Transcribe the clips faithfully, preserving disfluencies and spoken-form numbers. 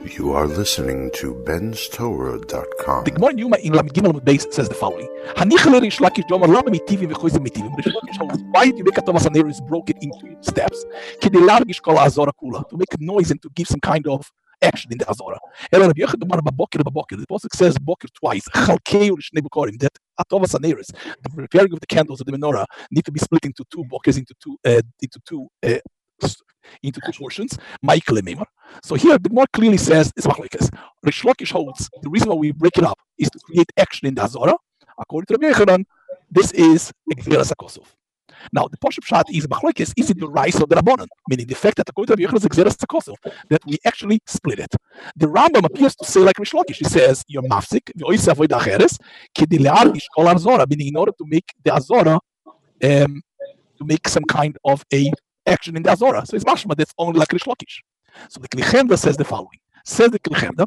You are listening to Ben's Torah dot com. The Gemara in Yuma in Lamed Gimel Beis says the following: Hanichel Rish Lakish Domer Lama Mitivim v'Choizim Mitivim. Rish Lakish holds, why do you make a Tovas Haner is broken into steps? Kedei largish kol Azora Kula, to make noise and to give some kind of action in the Azora. Ela Rabbi Yochanan Bar Baboker Baboker. The Pasuk says Boker twice. Chalkei U'Shnei Bokorim. That a Tovas Haner is the preparing of the candles of the menorah need to be split into two Bokers, into two uh, into two. Uh, into two portions. So here the Gemara clearly says it's machlokes. Rish Lakish holds the reason why we break it up is to create action in the Azora. According to Rabbi Yochanan, this is Gzeras HaKosov. Now the Pashup Pshat is machlokes, is it the rice or the Rabbanan? Meaning the fact that according to Rabbi Yochanan is Gzeras HaKosov, that we actually split it. The Rambam appears to say like Rish Lakish. He says you're mafsik v'oiseh avodah acheres kedei le'argish kol Azora, meaning in order to make the Azora um, to make some kind of a action in the Azora. So it's mashma that's only like Rish Lakish. So the Kli Chemda says the following. Says the Kli Chemda,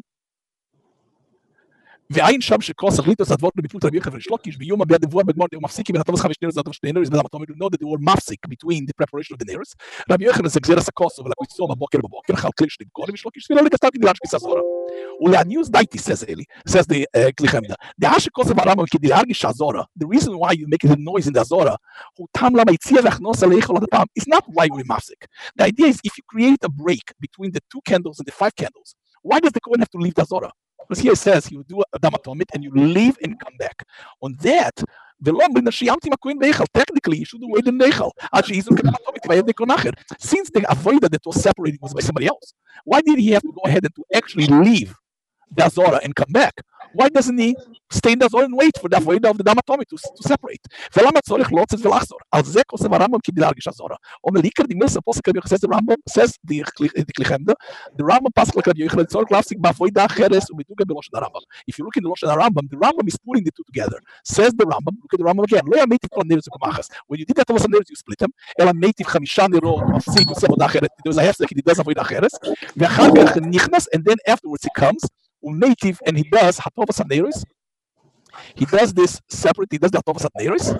ועין שם שכוס החליט לעשות דברות בביטול רבי יוחנן וריש לקיש ביום הביאה דבורה בגמר דהו מפסיקים בין הטובס חמש נרס והטובס שני נרס ולמה תאמר know that they were מפסיק between the preparation of the ners. רבי יוחנן זה גזירס הכוסו ולקויצו בבוקר בבוקר חל כלי שני בקורים וריש לקיש ולא לגסתר כדי להשקיס הזורה. ולעניוס דייטי says אלי, says the Kli Chemda, דעה שכוסו והרמב"ם כדי להרגיש הזורה, the reason why you make the noise in the הזורה, הוא טעם למה הציע להכנוס לאכול עד הפעם, it's not why we're מפסיק. The idea is if you create a break between the two candles and the five candles, why does the Kohen have to leave the הזורה? Because here it says you do a damatomit and you leave and come back. On that, technically you shouldn't wait in nechal. Since the avoida that was separating was by somebody else, why did he have to go ahead and to actually leave the Azora and come back? Why doesn't he stay in the Azora and wait for the avoida of the damatomit to, to separate? Al zeh kosev Rambam kidei largish Azora. Omelikar the Milsa Posek Rabbi Yochanan says the Rambam says the the Kli Chemda, the Rambam pasuk like Rabbi Yochanan tzorich lafsik ba'avoida acheres u'meduga b'loshen Rambam. If you look in the Loshen Rambam, the Rambam is putting the two together. Says the Rambam, look at the Rambam again. Lo yametiv kol neros u'kamachas. When you did that Tovas Haner, you split them. Ela metiv chamisha nerot mafsik u'seh avodah acheret. There was a hefsek, he does avodah acheres. Ve'achar kach nichnas, and then afterwards he comes u'metiv and he does hatovas haneros. He does this separate. He does the Atovas Haneros.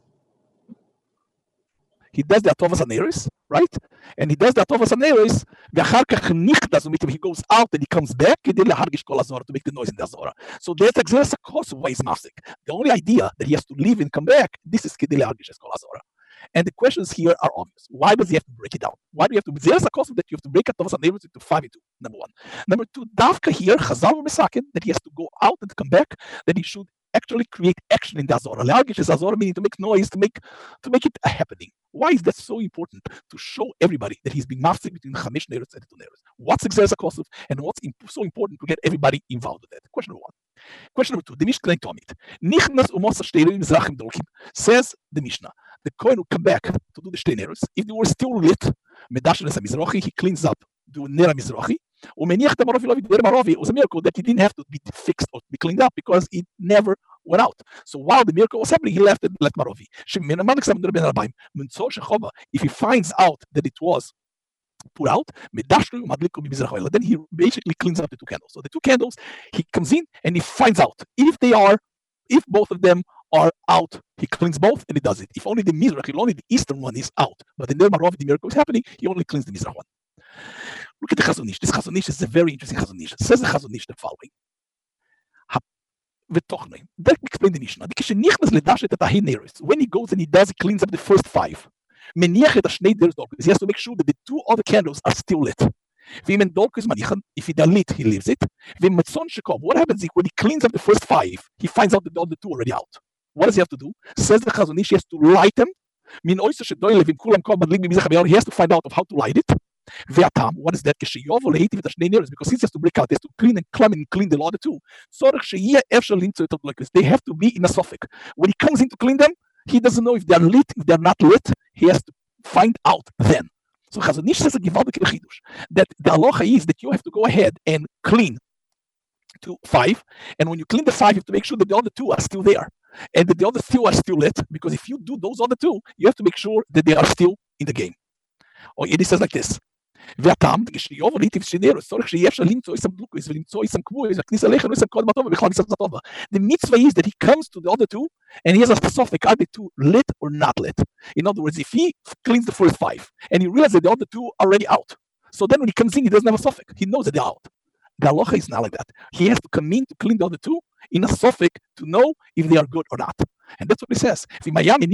He does the Atovas Haneros, right? And he does the Atovas Haneros. He goes out and he comes back to make the noise in the Azora. So that's exactly the cause of why he's mafsik. The only idea that he has to leave and come back, this is Kedei Lehargish Kol Azora. And the questions here are obvious. Why does he have to break it down? Why do you have to? There's a cause that you have to break Atovas Haneros into five into two. Number one. Number two, Davka here, Chazal Mesakin, that he has to go out and come back, that he should actually create action in the Azora. Lehargish is Azora, meaning to make noise, to make to make it a happening. Why is that so important? To show everybody that he's being mafsik between the Chamish Neros and the two Neros. What's Gzeras HaKosov and what's imp- so important to get everybody involved with that? Question number one. Question number two. The Mishnah Tomit. Nichnas u'mosa shteirim mizrachim dolkim. Says the Mishnah. The Kohen will come back to do the Shtei Neros. If they were still lit, medashen es mizrachi, he cleans up, do Ner mizrachi. Umeniach the Marovi Lovi Der Marovi. It was a miracle that he didn't have to be fixed or be cleaned up because it never went out. So while the miracle was happening, he left it let Marovi. If he finds out that it was put out, then he basically cleans up the two candles. So the two candles, he comes in and he finds out if they are, if both of them are out, he cleans both and he does it. If only the Mizrach, only the eastern one is out, but in the Marovi the miracle is happening, he only cleans the Mizrach one. Look at the Chazon Ish. This Chazon Ish is a very interesting Chazon Ish. Says the Chazon Ish the following. That explains the Mishnah. When he goes and he does, he cleans up the first five. He has to make sure that the two other candles are still lit. If they are lit, he leaves it. What happens if when he cleans up the first five, he finds out that the other two are already out? What does he have to do? Says the Chazon Ish, he has to light them. He has to find out of how to light it. What is that? Because he has to break out, he has to clean and clean and clean the other two. They have to be in a suffix. When he comes in to clean them, he doesn't know if they're lit, if they're not lit. He has to find out then. So Chazon Ish says a givaldik chidush that the halacha is that you have to go ahead and clean to five, and when you clean the five, you have to make sure that the other two are still there, and that the other two are still lit. Because if you do those other two, you have to make sure that they are still in the game. Or it says like this. והטעם, כשיובל היטיב שנירו, צורך שיהיה אפשר למצוא איסם בלוקויס ולמצוא איסם קבועיס, הכניס עליך לא איסם קודם הטובה בכלל ניסת הטובה. The mitzvah is that he comes to the other two and he has a suffix, are they two lit or not lit? In other words, if he cleans the first five and he realizes that the other two are already out, so then when he comes in, he doesn't have a suffix. He knows that they're out. The halacha is not like that. He has to come in to clean the other two in a suffix to know if they are good or not. And that's what he says. And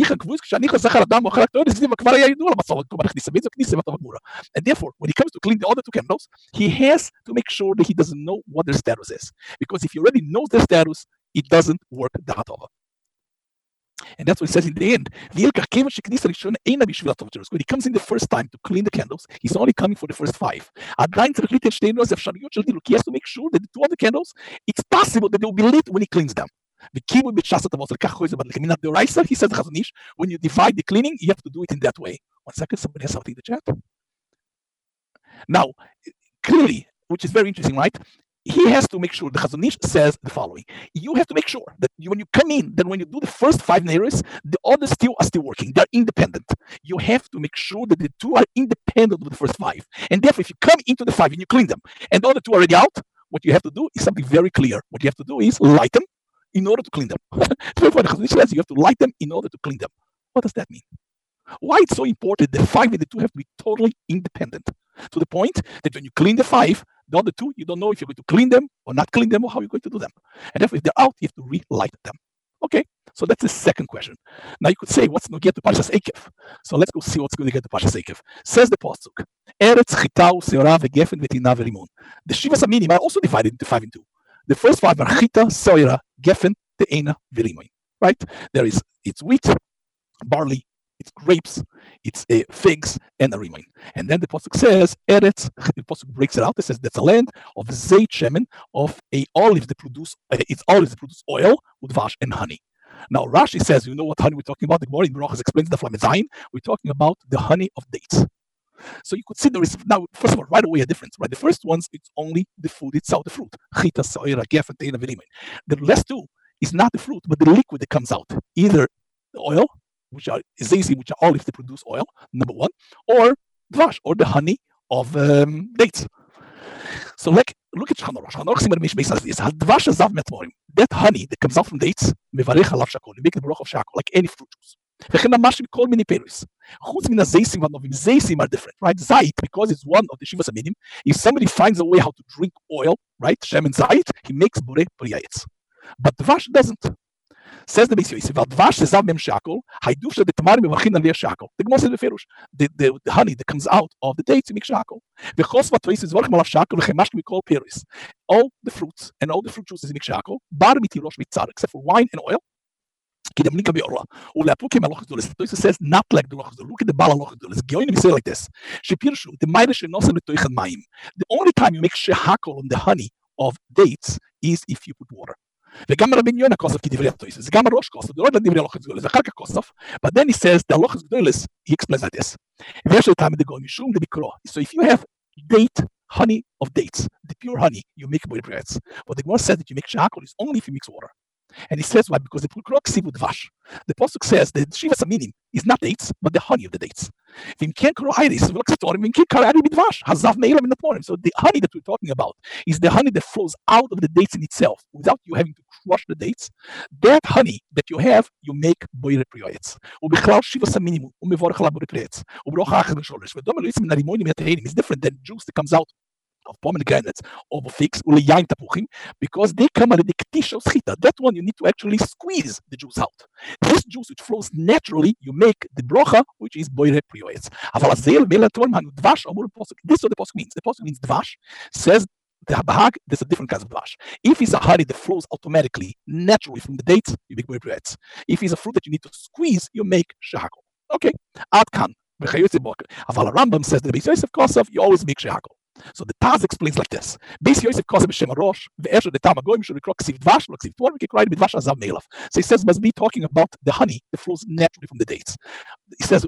therefore, when he comes to clean the other two candles, he has to make sure that he doesn't know what their status is. Because if he already knows their status, it doesn't work the hatova. And that's what he says in the end. When he comes in the first time to clean the candles, he's only coming for the first five. He has to make sure that the two other candles, it's possible that they will be lit when he cleans them. He says, when you divide the cleaning, you have to do it in that way. One second, somebody has something in the chat. Now, clearly, which is very interesting, right? He has to make sure, the Chazon Ish says the following. You have to make sure that you, when you come in, that when you do the first five neiros, the others still are still working. They're independent. You have to make sure that the two are independent of the first five. And therefore, if you come into the five and you clean them, and the other two are already out, what you have to do is something very clear. What you have to do is light them in order to clean them. Therefore, the Chazon Ish says you have to light them in order to clean them. What does that mean? Why it's so important the five and the two have to be totally independent, to the point that when you clean the five, the other two, you don't know if you're going to clean them or not clean them or how you're going to do them. And therefore, if they're out, you have to relight them. Okay, so that's the second question. Now you could say, what's going to get to Parshas Eikev? So let's go see what's going to get to Parshas Eikev. Says the pasuk, Eretz Chita Seora veGefen veTina veRimon. The Shivas Aminim are also divided into five and two. The first five are Chita, Seora, Gefen, Te'ena veRimon. Right? There is it's wheat, barley, it's grapes, it's uh, figs, and a rimon. And then the pasuk says, Eretz, the pasuk breaks it out. It says that's a land of zeit shemen, of a olive that produce, uh, it's olives that produce oil, udvash, and honey. Now Rashi says, you know what honey we're talking about? The Gemara in Berachos explains the Flamet Zayin. We're talking about the honey of dates. So you could see there is now, first of all, right away a difference, right? The first ones, it's only the food itself, the fruit. Chita, soira, gefen, teina, verimon. The last two is not the fruit, but the liquid that comes out, either the oil, which are zayzim, which are olives that produce oil, number one, or dvash, or the honey of um, dates. So like, look at Shulchan Aruch. Shulchan Aruch Simon Mish says this: Dvash azav metmorim. That honey that comes out from dates, mevarech alav shakol. You make the bracha of shakol, like any fruit juice. V'chen namashim kol mini perus. Chutz min hazayzim v'novim. Zayzim are different, right? Zayit, because it's one of the shivas aminim. If somebody finds a way how to drink oil, right, shem and zayit, he makes borei priyayetz. But dvash doesn't. Says the Beis Yosef, "Dvash zezav mem shakol, hayduf shel tamarim mevachin aliyah shakol." The Gemara says the Ferush, the the honey that comes out of the dates, you make shakol. V'chos v'tois is vorchem alav shakol v'chemash mikol peris. All the fruits and all the fruit juices you make shakol. Bar mitirosh mitzar, except for wine and oil. Kidamlika beorla. Uleapukim aloch gedoles. The Tois says not like the loch gedoles. Look at the bal aloch gedoles. Geonim say like this. Shepirshu the ma'ir shenosen letoichan mayim. The only time you make shakol on the honey of dates is if you put water. וגם רבי יונה כוסף כדברי התויס, זה גם הראש כוסף, זה לא דברי הלוחס גדולס, ואחר כך כוסף, but then he says, the הלוחס גדולס, he explains like this, ויש לו טעם דגון, משום דבקרו, so if you have date, honey of dates, the pure honey, you make boy breads, but the Gemara says that you make shakol is only if you mix water. And he says why? Because the pulkrok sivu dvash. The pasuk says that shivas aminim is not dates, but the honey of the dates. So the honey that we're talking about is the honey that flows out of the dates in itself, without you having to crush the dates. That honey that you have, you make boire priyayetz. It's different than juice that comes out of pomegranates, of figs, because they come at the ktish of schita. That one you need to actually squeeze the juice out. This juice which flows naturally, you make the brocha, which is boire priyayetz. This is what the pasuk means. The pasuk means dvash says the bahag. There's a different kind of dvash. If it's a honey that flows automatically, naturally from the dates, you make boire priyayetz. If it's a fruit that you need to squeeze, you make shakol. Okay, ad kan. Aval Rambam says that the Beis Yosef Kosov, you always make shakol. So the Taz explains like this: Beis Yosef Kosov b'shem Arosh ve'esher the Tam Agoyim should recrock ksiv dvash, lo ksiv tvar, we can write b'dvash azav me'elav. So he says must be talking about the honey that flows naturally from the dates. He says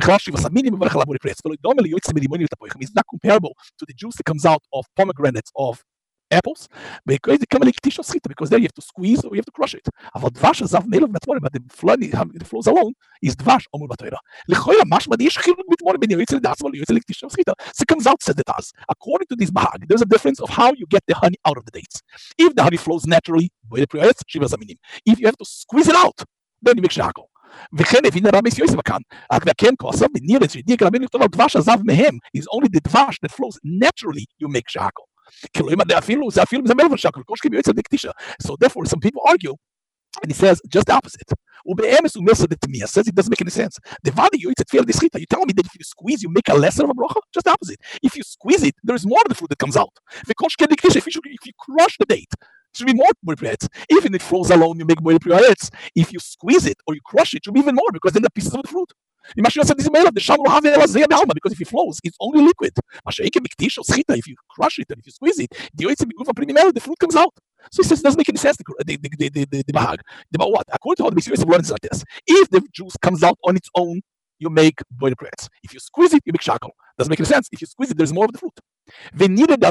it's not comparable to the juice that comes out of pomegranates of apples, because they come like tisha schita, because there you have to squeeze or you have to crush it. But dvash azav me'elav metmorim, but the flows alone is dvash omur b'Torah. Lechoira mashma diyesh chiluk bitmorim ben yoytzel datzma yoytzel tisha schita. So it comes out, says the Taz. According to this bahag, there's a difference of how you get the honey out of the dates. If the honey flows naturally, if you have to squeeze it out, then you make shakol. וכן הבין הרב Beis Yosef כאן, והכן כוסף בנירס, שדיק רבי לכתוב על דבש עזב מהם, is only the dvash that flows naturally, you make shakol. So therefore, some people argue, and he says just the opposite. Says it doesn't make any sense. The value it's at You tell me that if you squeeze, you make a lesser of a bracha? Just the opposite. If you squeeze it, there is more of the fruit that comes out. If you, if you crush the date, it should be more boy priyetz. Even if it flows alone, you make boy priyetz. If you squeeze it or you crush it, it should be even more because then the pieces of the fruit. Because if it flows, it's only liquid. If you crush it and if you squeeze it, the fruit comes out. So he says it doesn't make any sense. The the the the the, the bahag. About what? According to how the B'Sirus learns like this: if the juice comes out on its own, you make boiled priyetz. If you squeeze it, you make shackle. Doesn't make any sense. If you squeeze it, there's more of the fruit. He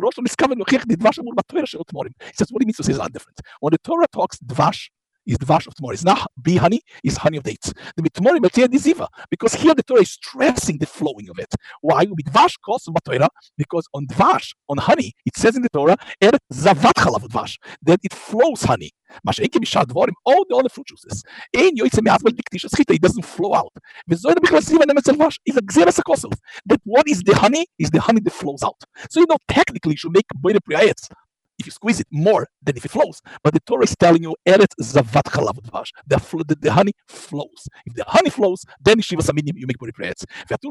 says, what he means to say is a lot different. When the Torah talks dvash, is dvash of tomorrow. It's not bee honey, it's honey of dates. The tomorrow ziva, because here the Torah is stressing the flowing of it. Why? Dvash calls because on dvash, on honey, it says in the Torah, er zavat chalav dvash, that it flows honey. All the other fruit juices. It doesn't flow out. That what is the honey is the honey that flows out. So you know technically you should make boile priyetz if you squeeze it more than if it flows. But the Torah is telling you eretz zavat chalav dvash. The, the honey flows. If the honey flows, then Shivas Aminim you make boile priyetz. That's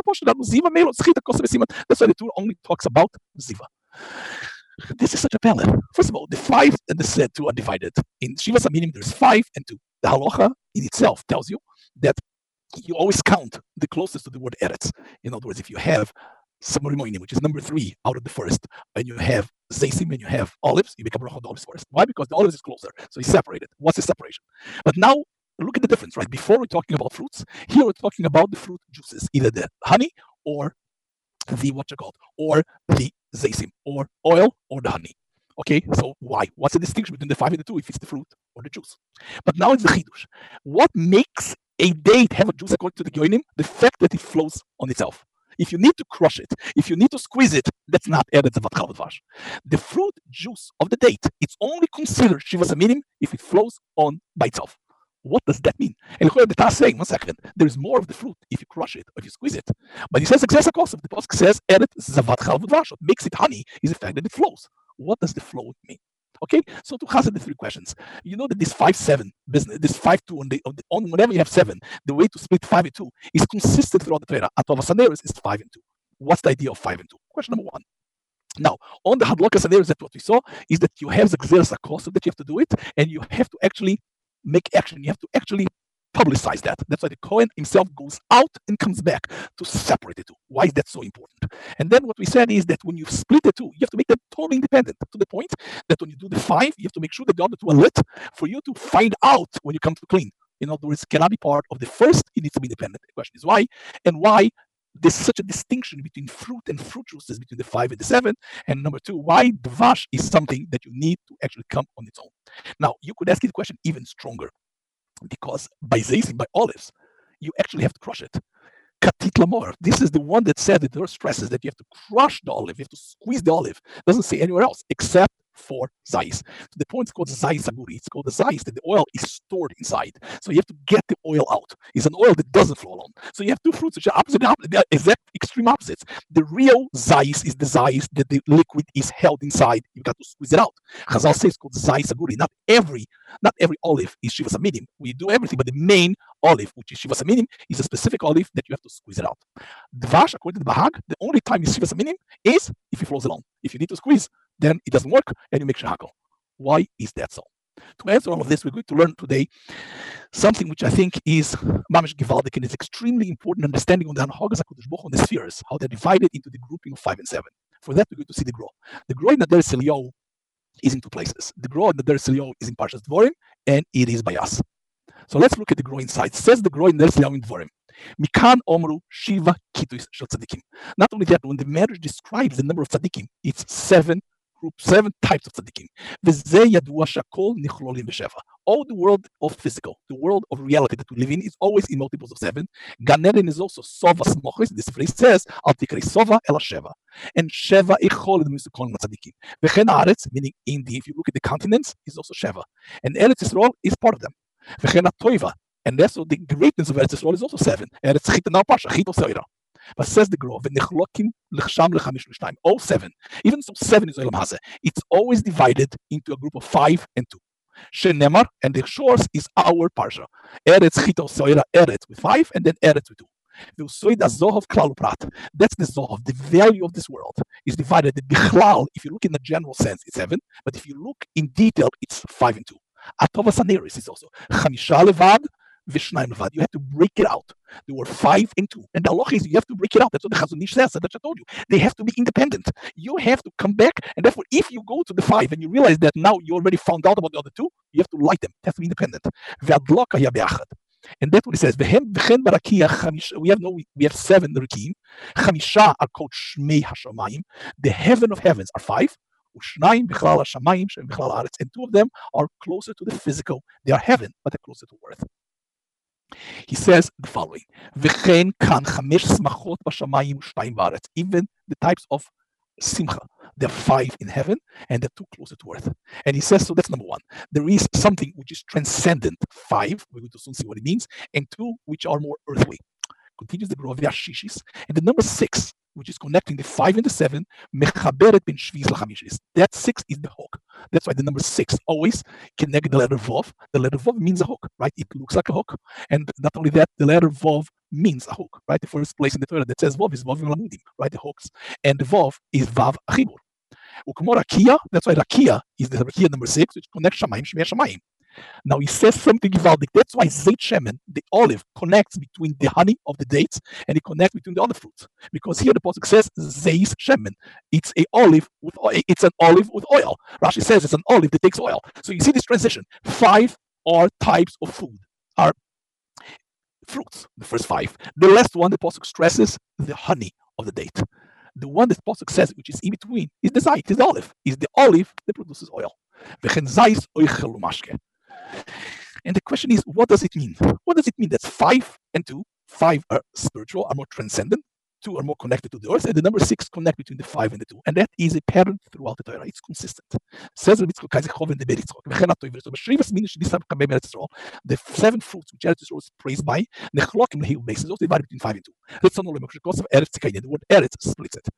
why the Torah only talks about ziva. This is such a palette. First of all, the five and the set two are divided. In Shivas Aminim, there's five and two. The halacha in itself tells you that you always count the closest to the word eretz. In other words, if you have samurimoinim, which is number three out of the first, and you have zaysim and you have olives, you make a bracha on the olives first. Why? Because the olives is closer, so it's separated. What's the separation? But now look at the difference, right? Before we're talking about fruits, here we're talking about the fruit juices, either the honey or the what you call or the zaysim, or oil, or the honey. Okay, so why? What's the distinction between the five and the two if it's the fruit or the juice? But now it's the chidush. What makes a date have a juice according to the Geonim? The fact that it flows on itself. If you need to crush it, if you need to squeeze it, that's not eretz zavat chalav dvash. The fruit juice of the date, it's only considered shivas aminim if it flows on by itself. What does that mean? And the Taz saying, one second, there's more of the fruit if you crush it or if you squeeze it. But he says, the Pasuk says, eretz zavat chalav dvash. What makes it honey is the fact that it flows. What does the flow mean? Okay, so to answer the three questions, you know that this five seven business, this five two on the, on the on whenever you have seven, the way to split five and two is consistent throughout the Torah. Atova Saneris is five and two. What's the idea of five and two? Question number one. Now, on the Hadlokas Saneris, that what we saw is that you have the Gzeras HaKos, that you have to do it, and you have to actually make action. You have to actually publicize that. That's why the Kohen himself goes out and comes back to separate the two. Why is that so important? And then what we said is that when you split the two, you have to make them totally independent, to the point that when you do the five, you have to make sure that the other two are lit for you to find out when you come to clean. In other words, it cannot be part of the first, it needs to be independent. The question is why, and why there's such a distinction between fruit and fruit juices between the five and the seven. And number two, why dvash is something that you need to actually come on its own. Now, you could ask the question even stronger. Because by zaysim, by olives, you actually have to crush it. Katit lamor. This is the one that said that there are stresses that you have to crush the olive, you have to squeeze the olive. It doesn't say anywhere else except for zayis. To the point it's called zayis aguri. It's called the zayis that the oil is stored inside. So you have to get the oil out. It's an oil that doesn't flow alone. So you have two fruits which are opposite, opposite. They are exact extreme opposites. The real zayis is the zayis that the liquid is held inside. You got to squeeze it out. Chazal says it's called zayis aguri. Not every, not every olive is shivas aminim. We do everything, but the main olive, which is shivas aminim, is a specific olive that you have to squeeze it out. Dvash, according to the Bahag, the only time is shivas aminim is if it flows alone. If you need to squeeze, then it doesn't work and you make shahakal. Why is that so? To answer all of this, we're going to learn today something which I think is mamish givaldik and is extremely important understanding on the Anhagas HaKadosh Baruch Hu on the spheres, how they're divided into the grouping of five and seven. For that, we're going to see the Gro. The Gro in the Deres Eliyahu is in two places. The Gro in the Deres Eliyahu is in Parshas Dvorim, and it is by us. So let's look at the Gro inside. It says the Gro in Deres Eliyahu in Dvorim. Mikan Omru Shiva Kituis Shel Tzadikim. Not only that, when the marriage describes the number of tzadikim, it's seven group, seven types of tzaddikim. All the world of physical, the world of reality that we live in is always in multiples of seven. Gan Eden is also Sova Smochis. This phrase says, Al Tikri Sova Ela Sheva. And Sheva Echol means to call them tzaddikim. Vechen Aretz, meaning in the, if you look at the continents, is also Sheva. And Eretz Yisrael is part of them. Vechen Toiva. And that's the greatness of Eretz Yisrael is also seven. Eretz Chitana Pasha, Chito Seira. But says the Grove, all seven. Even so, seven is Olam Hazeh. It's always divided into a group of five and two. Shenemar, and the source is our parsha. Eretz Chito Soira Eretz with five, and then Eretz with two. The Usoid Zohov Klal Uprat. That's the Zohov. The value of this world is divided. The Bichlal, if you look in the general sense, it's seven, but if you look in detail, it's five and two. Atovas Haneris is also Chamisha Levad, Vishnaim Levad. You have to break it out. There were five and two. And the halacha is you have to break it out. That's what the Chazon Ish says. That's what I told you. They have to be independent. You have to come back. And therefore, if you go to the five and you realize that now you already found out about the other two, you have to light them. It has to be independent. And that's what it says. We have no, we have seven Rikim. Chamisha are called Shmei Hashamayim. The heaven of heavens are five. And two of them are closer to the physical. They are heaven, but they're closer to earth. He says the following: even the types of simcha, there are five in heaven and they're two closer to earth. And he says, so that's number one. There is something which is transcendent, five, we're going to soon see what it means, and two, which are more earthly. Continues the Grove Shishis. And the number six, which is connecting the five and the seven, mechaberet bin shviz lachamishis. That six is the hook. That's why the number six always connect the letter Vov. The letter Vov means a hook, right? It looks like a hook. And not only that, the letter Vov means a hook, right? The first place in the Torah that says Vov is Vov Lamudim, right? The hooks. And the Vov is Vav Achibur. Ukumor Rakia, that's why Rakia is the Rakia number six, which connects Shamayim, Shmei Shamayim. Now he says something Givaldik. That's why Zeit Shemen, the olive, connects between the honey of the dates and it connects between the other fruits. Because here the pasuk says Zeis Shemen. It's a olive with oil. It's an olive with oil. Rashi says it's an olive that takes oil. So you see this transition. Five are types of food, are fruits. The first five. The last one, the pasuk stresses the honey of the date. The one that pasuk says, which is in between, is the zait, is the olive, is the olive that produces oil. And the question is, what does it mean? What does it mean? That's five and two. Five are spiritual, are more transcendent. Two are more connected to the earth, and the number six connect between the five and the two. And that is a pattern throughout the Torah. It's consistent. Says the seven fruits which Eretz Yisrael is praised by, the basis also divided between five and two. The word Eretz splits it.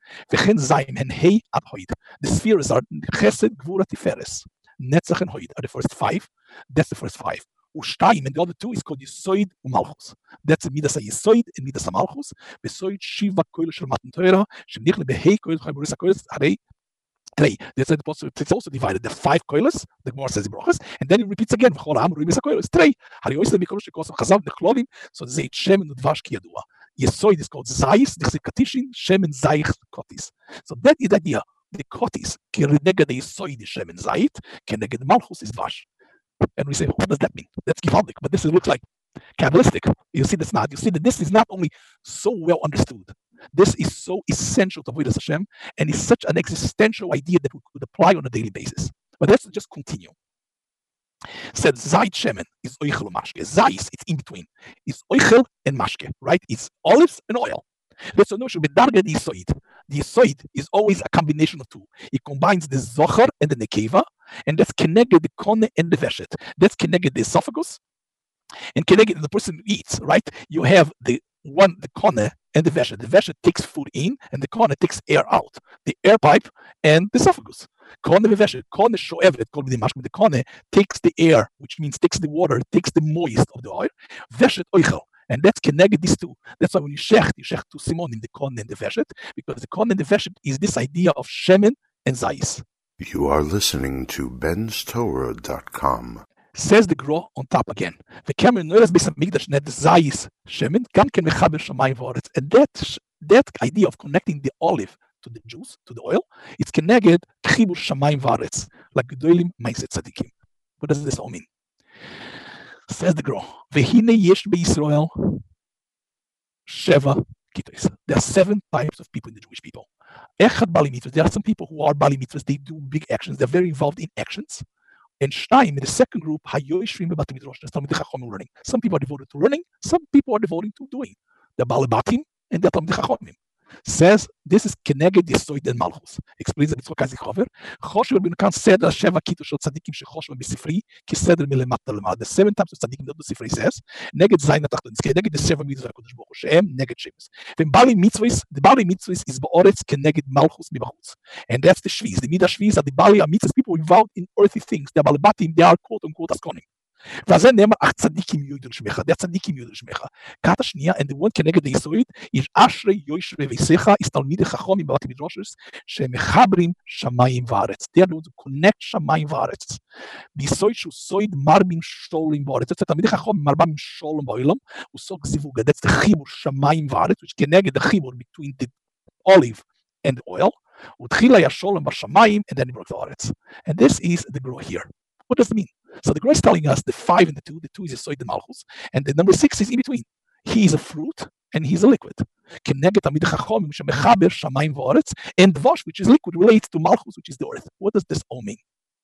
The spheres are Chesed, Gvura, Tiferes. Netzach and Hoid are the first five. That's the first five. Ushtaim, and the other two is called Yisoid Umalchus. That's Midas Yisoid and Midas Malchus. Besoid Shiva Koil Shel Matan Torah. Shemnich LeBehei Koil Chayburis HaKoilos Harei Trei. That's the possible. It's also divided. The five koilos. The Gemara says Brochus, and then it repeats again. V'chol Ha'am Ruibis HaKoilos Trei. Harei Oisle Mikol Shekos Chazav Nechlovim. So Zeit Shem and Udvash Ki Yadua. Yisoid is called Zayis. Dichse Katishin Shem and Zayich Kotis. So that is the idea. The Kotis. Ki Reneged Yisoid Shem and Zayit. Keneged Malchus is Vash. And we say, what does that mean? That's Givaldik, but this is, looks like Kabbalistic. You see this not. You see that this is not only so well understood. This is so essential to Avodas Hashem, and it's such an existential idea that we could apply on a daily basis. But let's just continue. Said Zayit Shemen is Oichel Mashke. Zayis, it's in between. It's Oichel and Mashke, right? It's olives and oil. That's a notion. Bedarga the Yisoid. The Yisoid is always a combination of two. It combines the Zohar and the Nekeva, and that's connected the Kone and the Veshet. That's connected the esophagus, and connected the person who eats, right? You have the one, the Kone and the Veshet. The Veshet takes food in, and the Kone takes air out. The air pipe and the esophagus. Kone Veshet. Kone Shoevet, called the Mashke. The Kone takes the air, which means takes the water, takes the moist of the oil. Veshet Oichel. And that's connected these two. That's why when you shecht, you shecht to Simon in the Kon and the Veshet, because the Kon and the Veshet is this idea of Shemen and Zayis. You are listening to Ben's Torah dot com. Says the Gro on top again. The Cameron Noras Beis Hamikdash net Zayis Shemen Gam Ken Mechaber Shamayim V'Oretz. And that that idea of connecting the olive to the juice, to the oil, it's connected Chibur Shamayim V'Oretz, like Gedolim Ma'aseh Tzadikim. What does this all mean? Says the Gro, Vehine yesh beYisrael Sheva Kitos. There are seven types of people in the Jewish people. Echad Bali Mitzvahs. There are some people who are Bali Mitzvahs. They do big actions. They're very involved in actions. And Shnaim, in the second group, Hayoishrim Bebat Midrash. There's Talmidei Chachomim learning. Some people are devoted to learning. Some people are devoted to doing. They're Bali Batim and they're Talmidei Chachomim. says this is Keneged Yesoid and Malchus. Explains the Mitzvah Kazikover. Choshev bin Kan Seder Sheva Kitushot Tzadikim Shechoshev B'Sifri Kiseder Milemata Lemad. The seven times of Tzadikim that the Sifri says Neged Zayin Atachton. It's Keneged the seven mitzvahs Hakadosh Baruch Hu Shehem Neged Shemus. Then Bali mitzvahs, the Bali mitzvahs is Ba'oretz Keneged Malchus Mibachutz, and that's the Shviz. The Midah Shviz are the Bali mitzvahs, people involved in earthy things. The Balabatim, they are quote unquote askonim. וזה נאמר, אך צדיקים יודו לשמך, דה צדיקים יודו לשמך. כת השנייה, and the one כנגד היסויד, יש אשרי יושבי ויסיך, is תלמידי חכמים בבתי מדרושס, שמחברים שמיים וארץ. They are the ones who connect שמיים וארץ. ביסויד שהוא סויד מרבים שולים בארץ. זה תלמידי חכמים מרבים שולם בעולם, הוא סוג זיווג, that's the חיבור שמיים וארץ, which כנגד החיבור between the olive and the oil, ותחיל היה שולם בשמיים, and then he broke the ארץ. And this is the grow here. What does it mean? So the Gra is telling us the five and the two, the two is a soid the malchus, and the number six is in between. He is a fruit and he is a liquid. And dvash, which is liquid, relates to malchus, which is the earth. What does this all mean?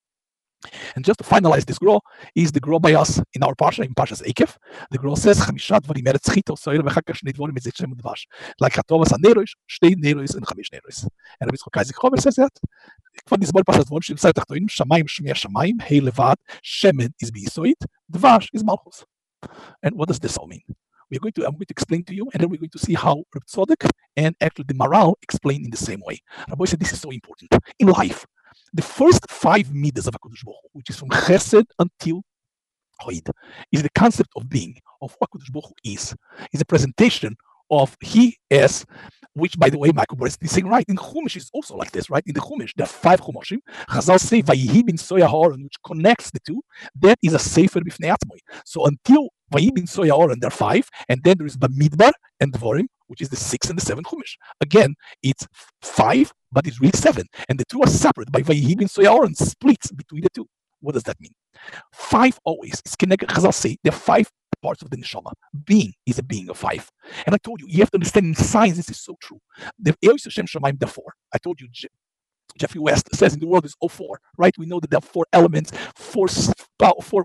And just to finalize this grow is the grow by us in our parsha, in Parshas Ekev. The grow says, "Chamisha dvarim eretz chita u'soyer v'chakar shnei dvarim etzet shem dvash." Like hatovas hanerois, shtei nerois, and chamish nerois. And Rabbi Yitzchak Isaac Chover says that. Kvad nisbol Parshas dvarim shim say tachtonim shamayim shmei shamayim hey levad shemen is biyisoid dvash is malchus. And what does this all mean? We're going to I'm going to explain to you, and then we're going to see how Reb Tzodek and actually the Maral explain in the same way. Rabbi said this is so important in life. The first five midas of HaKadosh Baruch Hu, which is from Chesed until Hoid, is the concept of being, of what HaKadosh Baruch Hu is. Is a presentation of He as, which, by the way, Michael Boris is saying right. In Chumash is also like this, right? In the Chumash, there are five Chumashim. Chazal say, Vayihi bin Soya Ha'oron, which connects the two. That is a Sefer B'fnei Atzmoi. So until Vayihi bin Soya Ha'oron, there are five. And then there is Bamidbar and Dvorim, which is the sixth and the seventh Chumash. Again, it's five, but it's really seven. And the two are separate by Vayihi bin Soya Ha'oron, splits between the two. What does that mean? Five always is connected. Chazal say there are five parts of the neshama. Being is a being of five. And I told you, you have to understand in science, this is so true. The Eos Hashem Shemaim, there are four. I told you, Je- Jeffrey West says in the world is all four, right? We know that there are four elements, four, four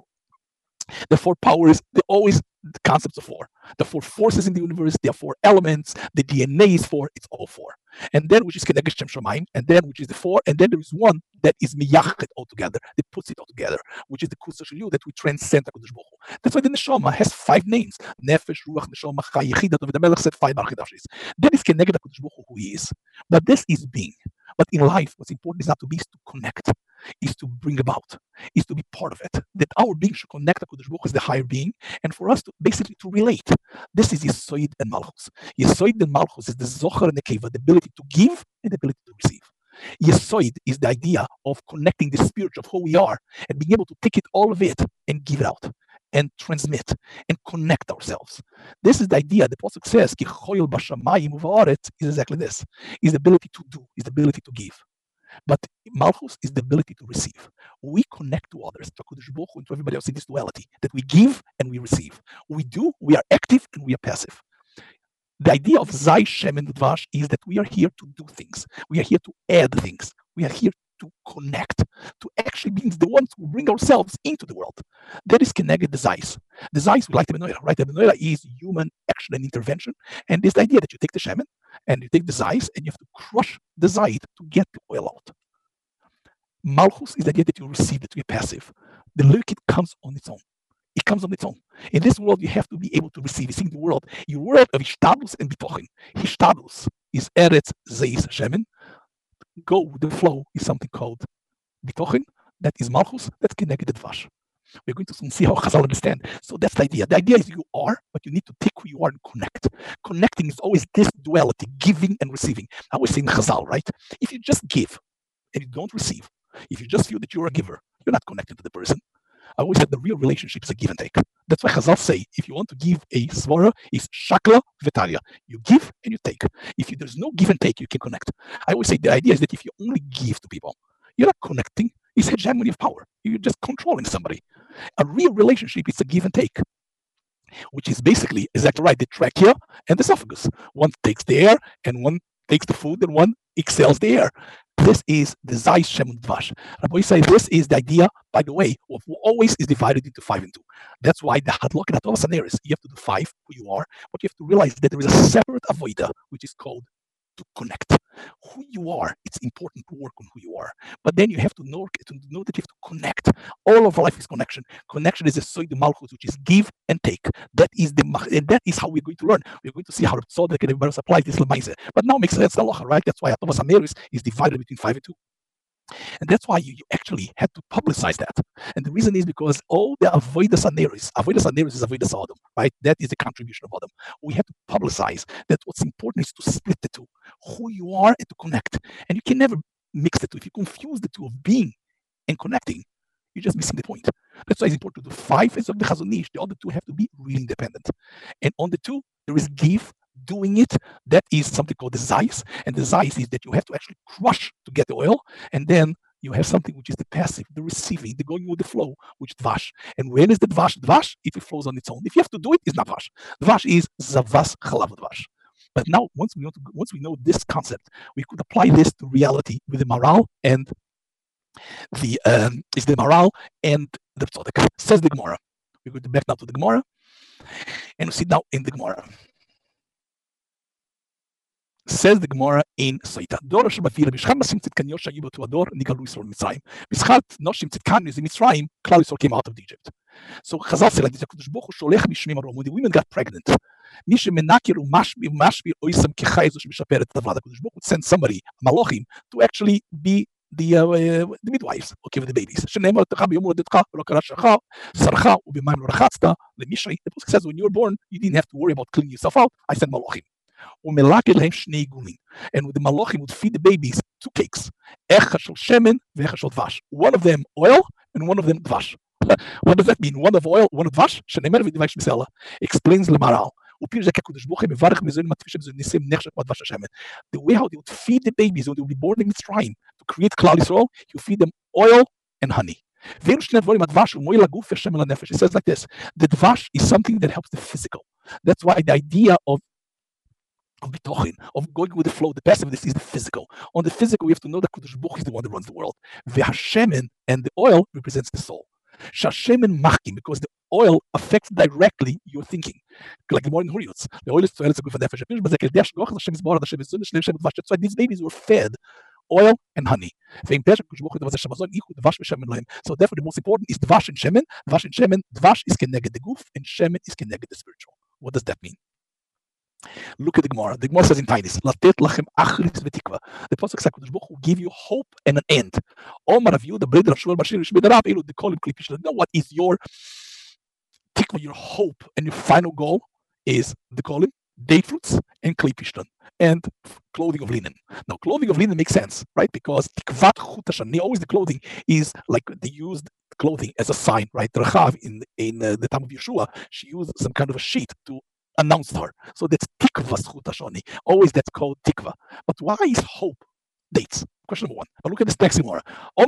the four powers, they're always the concepts of four. The four forces in the universe, there are four elements, the D N A is four, it's all four. And then which is Keneged Shem Shamayim, and then which is the four, and then there is one that is miyachet altogether, that puts it all together, which is the Kusa Shelu, that we transcend HaKadosh Baruch Hu. That's why the Neshama has five names. Nefesh, Ruach, Neshama, Chai, Yechidat, David HaMelech said five Archidashis. That is Keneged HaKadosh Baruch Hu who he is. But this is being. But in life, what's important is not to be, is to connect, is to bring about, is to be part of it. That our being should connect HaKadosh Baruch Hu as the higher being, and for us to basically to relate. This is Yesoid and Malchus. Yesoid and Malchus is the Zohar and the Keva, the ability to give and the ability to receive. Yesoid is the idea of connecting the spirit of who we are and being able to take it, all of it, and give it out and transmit and connect ourselves. This is the idea. The Pasuk says, Ki choyel bashamayim uvaretz, is exactly this. Is the ability to do, is the ability to give. But Malchus is the ability to receive. We connect to others, to HaKadosh Baruch Hu, and to everybody else in this duality, that we give and we receive. We do, we are active, and we are passive. The idea of Zai, Shem, and Dvash is that we are here to do things. We are here to add things. We are here to connect, to actually be the ones who bring ourselves into the world. That is connected the Zais. The Zais, we like the Benoira, right? The Benoira is human action and intervention. And this idea that you take the Shemen and you take the Zais and you have to crush the Zait to get the oil out. Malchus is the idea that you receive it, you're passive. The liquid comes on its own. It comes on its own. In this world, you have to be able to receive. You see, in the world, your word of Hishtadlus and Bitochen. Hishtadlus is Eretz Zeis Shemen. Go with the flow is something called Bitochen. That is Malchus. That's connected Dvash. We're going to soon see how Chazal understand. So that's the idea. The idea is you are, but you need to take who you are and connect. Connecting is always this duality, giving and receiving. I always say in Chazal, right? If you just give and you don't receive, if you just feel that you're a giver, you're not connected to the person. I always said the real relationship is a give and take. That's why Chazal say, if you want to give a svara, it's shakla v'talia. You give and you take. If you, there's no give and take, you can connect. I always say the idea is that if you only give to people, you're not connecting. It's hegemony of power. You're just controlling somebody. A real relationship is a give and take, which is basically exactly right. The trachea and the esophagus. One takes the air and one takes the food and one exhales the air. This is the Zai Shem Dvash. Rabbi say this is the idea, by the way, of who always is divided into five and two. That's why the Hadlok and Hatovas Haneris, you have to do five, who you are, but you have to realize that there is a separate avoida, which is called to connect. Who you are, it's important to work on who you are. But then you have to know, to know that you have to connect. All of life is connection. Connection is a soy de malchus, which is give and take. That is the and that is how we're going to learn. We're going to see how Tzodek and everybody applies this lemaise. But now it makes sense, right? That's why Atovas Haneros is divided between five and two. And that's why you, you actually had to publicize that. And the reason is because all the avodas haneros, avodas haneros is avodas Adam, right? That is the contribution of Adam. We have to publicize that what's important is to split the two, who you are and to connect. And you can never mix the two. If you confuse the two of being and connecting, you're just missing the point. That's why it's important to do five as of the Chazon Ish. The other two have to be really independent. And on the two, there is give, doing it. That is something called the zayis. And the zayis is that you have to actually crush to get the oil. And then you have something which is the passive, the receiving, the going with the flow, which is dvash. And when is the dvash? Dvash, if it flows on its own. If you have to do it, it's not dvash. Dvash is zavas chalav dvash. But now, once we know to, once we know this concept, we could apply this to reality with the Maharal and the um, is the Maharal and the Tzodek. Says the Gemara. We're going to back now to the Gemara, and we see now in the Gemara. Says the Gemara in Soita. Dor shebafila b'shchar noshim tzidkaniyot shayu to ador nigalu Yisrael Mitzrayim. B'shchar noshim tzidkaniyot in Mitzrayim, Klal Yisrael came out of Egypt. So Chazal said like this: HaKadosh Baruch Hu sholech mishmei marom. When the women got pregnant, Misha menakir umashbi umashbi oisam kechayzu shemishaperet tavlad. HaKadosh Baruch Hu sent somebody, Malachim, to actually be the uh, the midwives, okay, with the babies. Shenemar techa b'yom holedetcha v'lo kara shecha sarcha u'b'mayim lo rachatzta lemishrei. The Pasuk says when you were born, you didn't have to worry about cleaning yourself out. I sent Malachim. And with the malachim would feed the babies two cakes, echa shel shemen ve'echa shel dvash. One of them oil and one of them dvash. What does that mean? One of oil, one of dvash. Shenemer v'dvash misela explains the Maharal. The way how they would feed the babies when they would be born in Mitzrayim to create Klal Yisrael, you feed them oil and honey. It says like this: the dvash is something that helps the physical. That's why the idea of of bitochin, of going with the flow, the passive, this is the physical. On the physical, we have to know that Kadosh Baruch Hu is the one that runs the world. The Hashemen and the oil represents the soul. Shashemen machkim, because the oil affects directly your thinking. Like the morning huriyotz. The oil is to good for nefesh. That's why these babies were fed oil and honey. So therefore, the most important is dvash and shemen. Dvash and shemen. Dvash is keneged the guf, and shemen is keneged the spiritual. What does that mean? Look at the Gemara. The Gemara says in Tainis, Latet lachem achris v'tikva. The Pasuk says, HaKadosh Baruch Hu will give you hope and an end. Omar Rav the brother of Shmuel Bashir, Shmuel Rab, Elu, they call him Klipish. Know what is your tikva, your hope, and your final goal is, they call him date fruits and klipishtan and clothing of linen. Now, clothing of linen makes sense, right? Because tikvat chutashan, always the clothing is like they used clothing as a sign, right? Rachav in in uh, the time of Yeshua, she used some kind of a sheet to announced her. So that's tikva zchut hashoni. Always that's called tikva. But why is hope dates? Question number one. But look at this text more.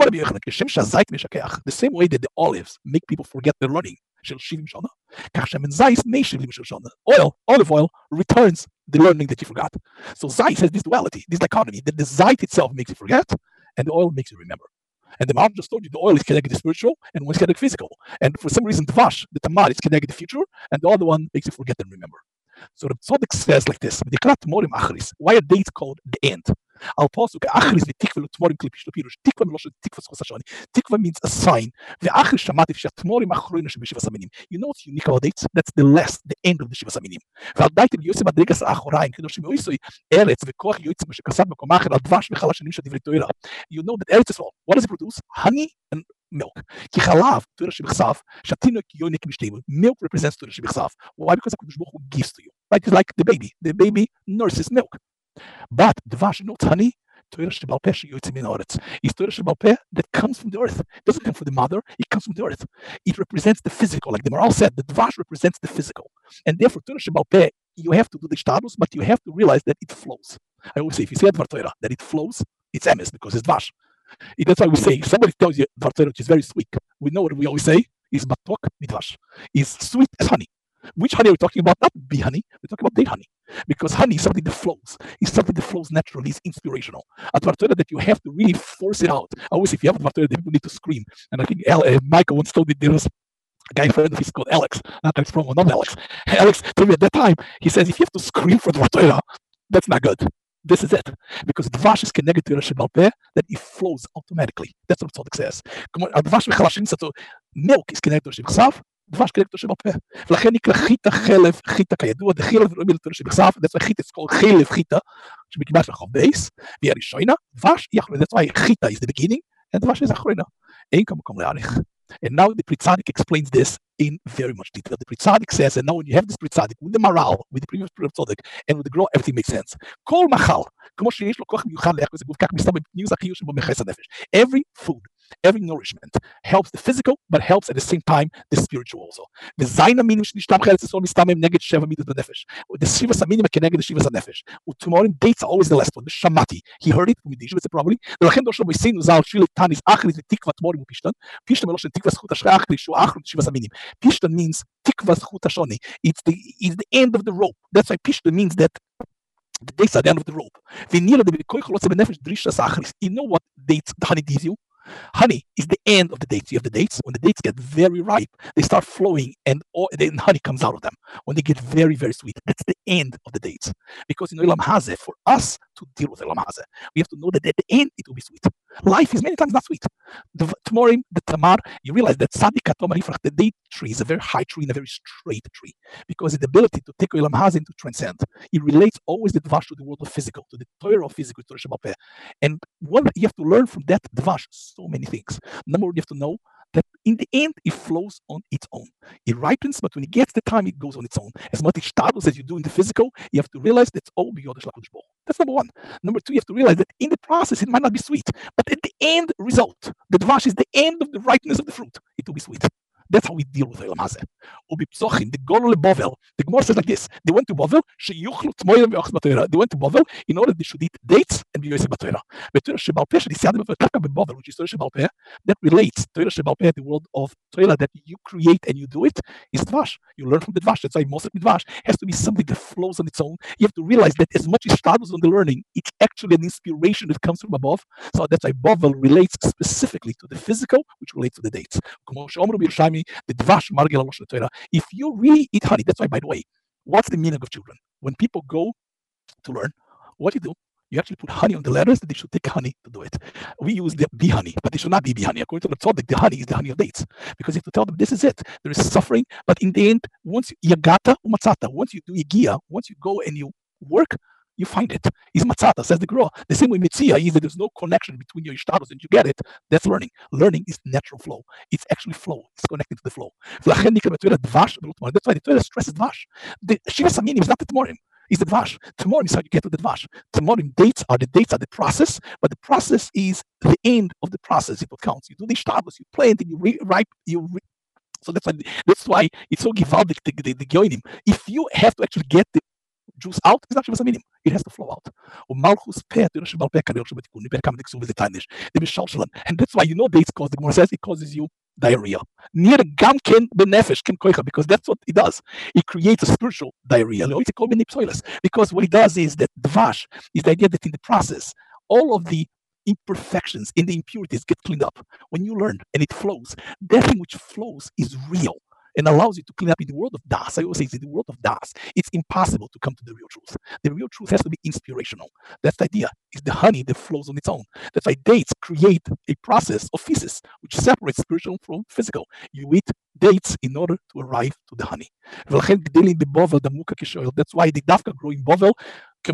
The same way that the olives make people forget their learning. Oil, olive oil, returns the learning that you forgot. So zayis has this duality, this dichotomy, that the zayit itself makes you forget, and the oil makes you remember. And the Maharal just told you the oil is connected to spiritual and one is connected to physical. And for some reason, the dvash, the tamar, is connected to future, and the other one makes you forget and remember. So the Tzodek says like this: why are dates called the end? Tikva means a sign. You know what's unique about dates? That's the last, the end of the Shiva Saminim. You know that Eretz Yisrael, what does it produce? Honey and milk. Milk represents Torah Shebechsav. Why? Because HaKadosh Baruch Hu gives to you. Right? It's like the baby. The baby nurses milk. But dvash, you know, honey, Torah Shebal Peh sheyotzeh min haaretz. It's Torah Shebal Peh that comes from the earth. It doesn't come from the mother. It comes from the earth. It represents the physical. Like the Maharal said, the dvash represents the physical. And therefore, Torah Shebal Peh, you have to do the shtadlus, but you have to realize that it flows. I always say, if you say a Dvar Torah, that it flows, it's emes, because it's dvash. That's why we say, if somebody tells you Dvar Torah, which is very sweet, we know what we always say is matok midvash, is sweet as honey. Which honey are we talking about? Not bee honey. We're talking about date honey. Because honey is something that flows. It's something that flows naturally. It's inspirational. A Dvar Torah that you have to really force it out. Always, if you have a Dvar Torah, people need to scream. And I think El, uh, Michael once told me there was a guy friend of his called Alex. Not Alex Promo, not Alex. Alex told me at that time, he says, if you have to scream for Dvar Torah, that's not good. This is it. Because dvash is connected to Torah Shebal Peh, that it flows automatically. That's what Tzaddik says. הדבש וחלשים, so milk is connected to Torah Shebal, דבש connected to שבעל פה. ולכן נקרא חיטה חלב, חיטה כידוע, דחילב רואים לתורה שבכסף, that's why חיטה is called חילב חיטה, שמקיבש לחוב בייס, והיא הראשונה, דבש היא אחרונה, that's why חיטה is the beginning, and דבש is אחרונה. אין כמקום להעריך. And now the Pri Tzaddik explains this in very much detail. The Pri Tzaddik says, and now when you have this Pri Tzaddik with the morale, with the previous Pri Tzaddik, and with the grow, everything makes sense. כל מאכל, כמו שיש לו כוח מיוחד לאחוז הגוף, כך מסתבר בניוז החיוב שבו מחס הנפש. Every food, every nourishment helps the physical, but helps at the same time the spiritual also. וזין המינים שנשתם חלץ ישראל מסתמם נגד שבע מידות בנפש. The שיבס המינים כנגד השבס הנפש. ותמורים dates are always the last one. ושמעתי, he heard it, ומדישו את זה probably, ולכן דור שלו מסינו זל שביל תניס אחריס ותקווה תמורים ופשטן. פשטן מלא של תקווה זכות אשרי אחריס שהוא אחריס שבס המינים. פשטן means תקווה זכות השוני. It's the, it's the end of the rope. That's why פשטן means that the dates are the end of the rope. ונראה דבקוי חלוצה בנפש דרישה אחריס. You know what dates the honey gives you? Honey is the end of the dates. You have the dates. When the dates get very ripe, they start flowing, and all, then honey comes out of them. When they get very, very sweet, that's the end of the dates. Because in Olam Hazeh, for us to deal with Olam Hazeh, we have to know that at the end it will be sweet. Life is many times not sweet. The tomorrow, the tamar, you realize that Tzadik Hatomar Yifrach, the date tree, is a very high tree and a very straight tree, because the ability to take Olam Hazeh to transcend, it relates always the dvash to the world of physical, to the Torah of physical, Torah Shebal Peh. And what you have to learn from that dvash, so many things. Number one, you have to know that in the end it flows on its own. It ripens, but when it gets the time, it goes on its own. As much status as you do in the physical, you have to realize that's all beyond the Shlach HaKadosh. That's number one. Number two, you have to realize that in the process it might not be sweet, but at the end result, the dvash is the end of the ripeness of the fruit. It will be sweet. That's how we deal with Olam Hazeh. Ubipsochim, the Golo leBovel, the Gemara says like this: they went to Bovel, sheyuchlu tmoyim ve'achs b'Torah. They went to Bovel in order they should eat dates and be yosef b'Torah. But Torah Shebal Peh, shenisyad b'Bovel, which is Torah Shebal Peh, that relates Torah Shebal Peh, the world of Torah that you create and you do it, is dvash. You learn from the dvash. That's why most of the dvash has to be something that flows on its own. You have to realize that as much as status on the learning, it's actually an inspiration that comes from above. So that's why Bovel relates specifically to the physical, which relates to the dates. The dvash margel alosh Torah. If you really eat honey, that's why, by the way, what's the meaning of children? When people go to learn, what you do, you actually put honey on the letters that they should take honey to do it. We use the bee honey, but it should not be bee honey. According to the Tzaddik, the honey is the honey of dates. Because you have to tell them this is it. There is suffering, but in the end, once you yagata umatzata, once you do yigia, once you go and you work, you find it. Is matzata, says the Gra. The same way mitzia is that there's no connection between your ishtaros and you get it. That's learning. Learning is natural flow. It's actually flow. It's connected to the flow. That's why the Torah stresses dvash. The shivas aminim is not the tmorim. It's the dvash. Tmorim is how you get to the dvash. Tmorim dates are the dates are the process, but the process is the end of the process. It what counts. You do the ishtaros, you plant, and you re- ripe, you. Re- so that's why that's why it's so givaldik the the, the geonim. If you have to actually get the juice out, it's not shivas aminim. It has to flow out. Malchus Peh, Torah Shebal Peh, Kadel Shebetikun, Niber Kam Diksu with the Tainish, the Mishalshalan, and that's why you know dates cause the Gemara says it causes you diarrhea. Near gam ken benefesh ken koicha, because that's what it does. It creates a spiritual diarrhea. Because what it does is that dvash is the idea that in the process, all of the imperfections in the impurities get cleaned up. When you learn and it flows, that thing which flows is real and allows you to clean up in the world of das. I always say it's in the world of das. It's impossible to come to the real truth. The real truth has to be inspirational. That's the idea. It's the honey that flows on its own. That's why dates create a process of physis, which separates spiritual from physical. You eat dates in order to arrive to the honey. That's why the dafka grow in Bovel, that's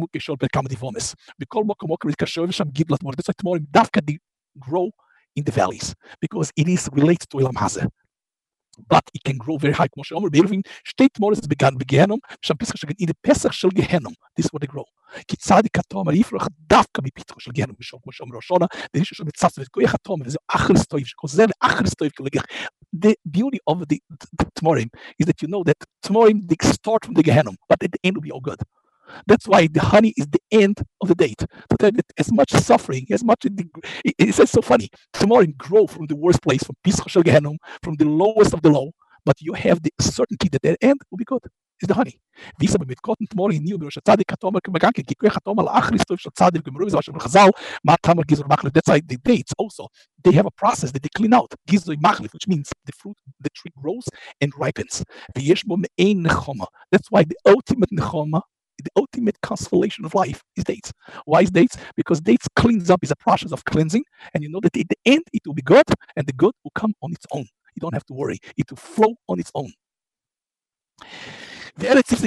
why tomorrow dafka they grow in the valleys, because it is related to Olam Hazeh. But it can grow very high. Moshe Omer Be'eruvin steht more as began begenom. Sham Pesach shel in the Pesach shel Gehenom. This is what they grow. Ki tzadik hatomar yifrach davka mipitcho shel Gehenom. Mishok Moshe Omer Roshona. The issue of mitzvah is goyach hatomar. Is achris toiv. Kozer achris toiv kelegach. The beauty of the Tmorim is that you know that Tmorim they start from the Gehenom, but at the end will be all good. That's why the honey is the end of the date. To tell you that as much suffering, as much the, it, it says so funny. Tomorrow grow from the worst place, from Pisach Shel Gehenom, from the lowest of the low, but you have the certainty that the end will be good. It's the honey. Visa mit cotton tomorrow in new Rosh Tzadik Katomer Kemaganke Kikwe Katomer Achris Tov Shel Tzadik Gemru Zav Shem Chazal Matamar Gizur Machlif. That's why the dates also they have a process that they clean out Gizur Machlif, which means the fruit, the tree grows and ripens. V'yesh bo me'ein nechoma. That's why the ultimate nechoma the ultimate constellation of life is dates. Why is dates? Because dates cleans up, is a process of cleansing, and you know that at the end it will be good, and the good will come on its own. You don't have to worry. It will flow on its own. Now it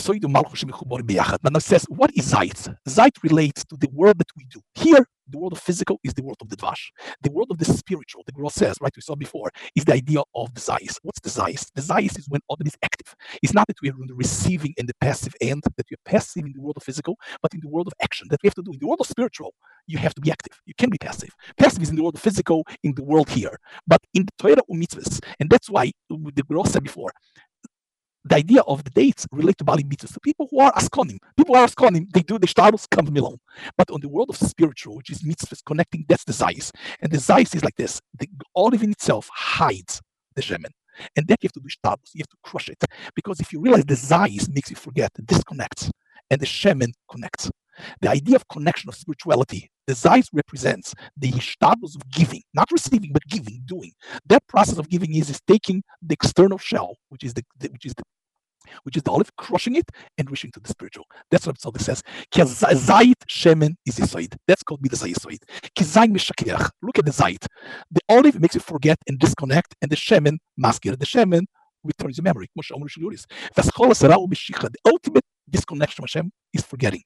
says, what is Zait? Zait relates to the world that we do. Here, the world of physical is the world of the Dvash. The world of the spiritual, the Gra says, right, we saw before, is the idea of the Zais. What's the Zais? The Zais is when Adam is active. It's not that we are on the receiving and the passive end, that we are passive in the world of physical, but in the world of action, that we have to do. In the world of spiritual, you have to be active. You can be passive. Passive is in the world of physical, in the world here. But in the Torah or mitzvahs, and that's why the Gra said before, the idea of the dates relate to Bali mitzvahs. So people who are askonim, people who are askonim, they do the shtaros come milon. But on the world of spiritual, which is mitzvahs connecting, that's the zayis. And the zayis is like this: the olive in itself hides the shemen, and that you have to do shtaros. You have to crush it, because if you realize the zayis makes you forget, disconnects, and the shemen connects. The idea of connection of spirituality, the zayis represents the shtaros of giving, not receiving, but giving, doing. That process of giving is, is taking the external shell, which is the, the which is the which is the olive, crushing it and reaching to the spiritual. That's what Psalm says. Zayit shemen is yisoid. That's called midas yisoid. Kizayin mishakeach. Look at the zayit. The olive makes you forget and disconnect, and the shemen maskir. The shemen returns your memory. The ultimate disconnection from Hashem is forgetting.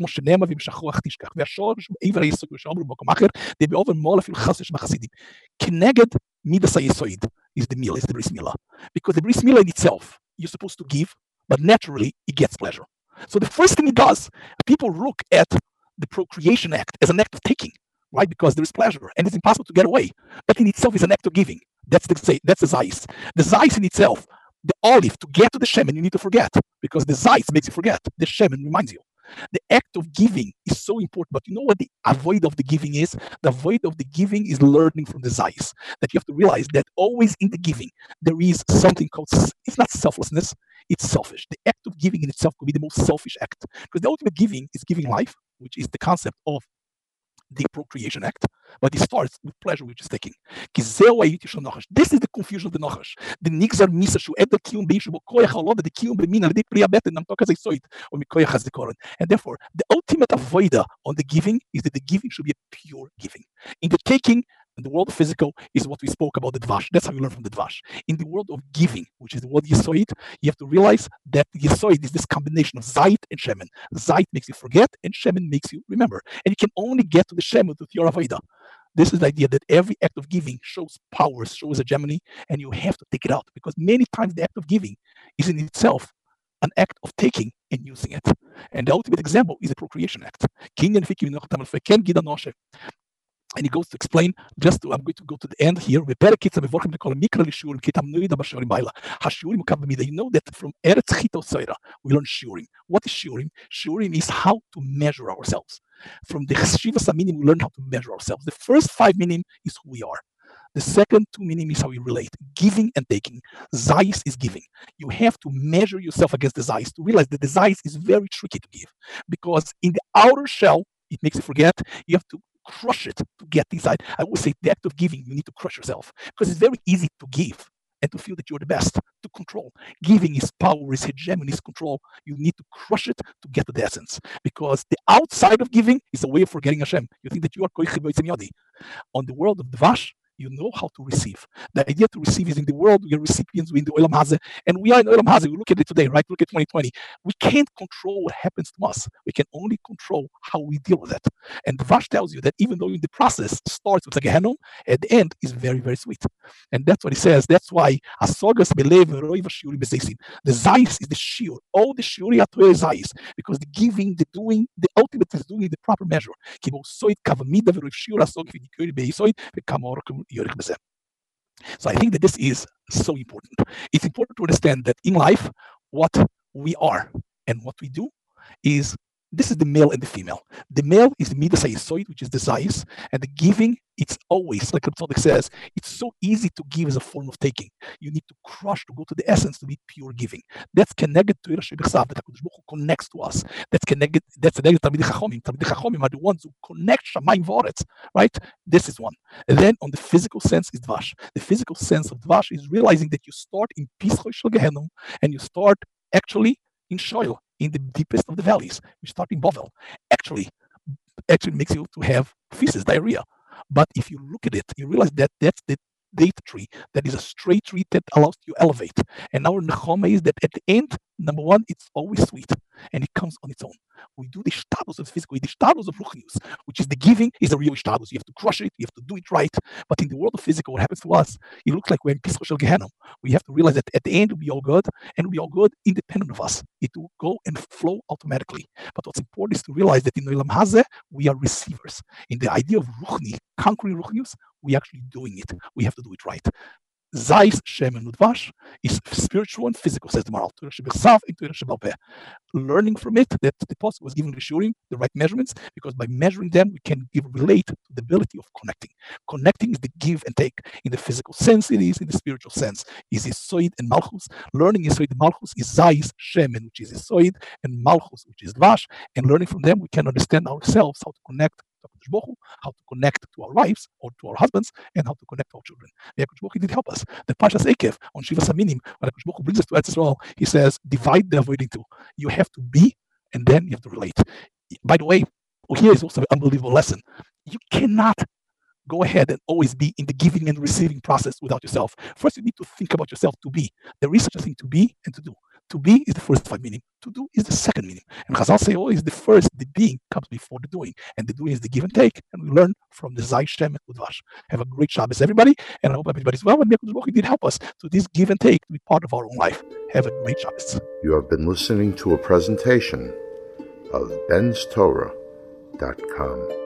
Keneged midas yisoid is the meal, is the bris milah, because the bris milah in itself, you're supposed to give, but naturally it gets pleasure. So the first thing it does, people look at the procreation act as an act of taking, right? Because there is pleasure and it's impossible to get away. But in itself is an act of giving. That's the that's the zayis. The zayis in itself, the olive, to get to the shemen, you need to forget, because the zayis makes you forget. The shemen reminds you. The act of giving is so important, but you know what the avoid of the giving is? The avoid of the giving is learning from the zayis. That you have to realize that always in the giving, there is something called, it's not selflessness, it's selfish. The act of giving in itself could be the most selfish act, because the ultimate giving is giving life, which is the concept of the procreation act, but it starts with pleasure, which is taking. This is the confusion of the Nachash. The nigzar misa shu ed kiyum beishu koyach alod the kiyum b'min al priya beten nam tokas soit or mikoyach has the koran. And therefore, the ultimate avoida on the giving is that the giving should be a pure giving. In the taking, in the world of physical, is what we spoke about the Dvash. That's how you learn from the Dvash. In the world of giving, which is the word Yisoid, you have to realize that Yisoid is this combination of Zayit and Shemen. Zayit makes you forget, and Shemen makes you remember. And you can only get to the Shemen with your Avodah. This is the idea that every act of giving shows power, shows hegemony, and you have to take it out, because many times the act of giving is in itself an act of taking and using it. And the ultimate example is the procreation act. And he goes to explain, just to, I'm going to go to the end here. You know that from Eretz Chito Soira, we learn shiurim. What is shiurim? Shiurim is how to measure ourselves. From the Cheshivas Aminim, we learn how to measure ourselves. The first five minim is who we are. The second two minim is how we relate, giving and taking. Zayis is giving. You have to measure yourself against the Zayis to realize that the Zayis is very tricky to give, because in the outer shell, it makes you forget. You have to crush it to get inside. I would say the act of giving, you need to crush yourself, because it's very easy to give and to feel that you're the best, to control. Giving is power, is hegemony, is control. You need to crush it to get to the essence, because the outside of giving is a way of forgetting Hashem. You think that you are koich b'otzim yodi. On the world of Dvash, you know how to receive. The idea to receive is in the world, we are recipients, we're in the Olam Hazeh, and we are in Olam Hazeh. We look at it today, right? Look at twenty twenty. We can't control what happens to us. We can only control how we deal with it. And the Vash tells you that even though in the process starts with a Gehenom, at the end is very, very sweet. And that's what he says. That's why Asogas belev roiva shiuri bezeisim. The Zayis is the shiur. All the shiuri are Zayis, because the giving, the doing, the ultimate is doing the proper measure. So I think that this is so important. It's important to understand that in life, what we are and what we do is, this is the male and the female. The male is the midas hayisoid, which is the zayis, and the giving, it's always, like Tzaddik says, it's so easy to give as a form of taking. You need to crush, to go to the essence, to be pure giving. That's connected to Torah Shebechsav, that HaKadosh Baruch Hu connects to us. That's connected, that's connected to Talmidei Chachomim. Talmidei Chachomim are the ones who connect Shamayim V'Aretz, right? This is one. And then on the physical sense is Dvash. The physical sense of Dvash is realizing that you start in Pischoy Shel Gehenom, and you start actually in Shoil, in the deepest of the valleys. We start in Bovel. Actually, actually makes you to have feces, diarrhea. But if you look at it, you realize that that's the data tree that is a straight tree that allows you to elevate. And our nechama is that at the end, number one, it's always sweet and it comes on its own. We do the status of physical, the status of ruchnius, which is the giving, is the real status. You have to crush it, you have to do it right. But in the world of physical, what happens to us, it looks like we're in Pischa Shel Gehenna. We have to realize that at the end, we'll be all good, and we'll be all good independent of us. It will go and flow automatically. But what's important is to realize that in Olam Hazeh, we are receivers. In the idea of ruchni, conquering ruchnius, we're actually doing it. We have to do it right. Zayis, Shem, and Udvash is spiritual and physical, says the Maharal. Learning from it, that the Apostle was given the shurim, the right measurements, because by measuring them, we can give relate to the ability of connecting. Connecting is the give and take. In the physical sense, it is in the spiritual sense. Is Yisoid and Malchus. Learning Yisoid and Malchus is Zayis, Shem, which is Yisoid, and Malchus, which is Dvash. And learning from them, we can understand ourselves how to connect how to connect to our wives or to our husbands, and how to connect to our children. The HaKadosh Baruch Hu did help us. The Pashas Ekev on Shivas Aminim, when HaKadosh Baruch Hu brings us to Eretz Yisrael, he says, divide the avoiding two. You have to be, and then you have to relate. By the way, here is also an unbelievable lesson. You cannot go ahead and always be in the giving and receiving process without yourself. First, you need to think about yourself to be. There is such a thing to be and to do. To be is the first five meaning. To do is the second meaning. And Chazal say always the first, the being, comes before the doing. And the doing is the give and take. And we learn from the Zay, Shem, and Udvash. Have a great Shabbos, everybody. And I hope everybody's well. And HaKadosh Baruch Hu did help us to this give and take to be part of our own life. Have a great Shabbos. You have been listening to a presentation of Ben's Torah dot com.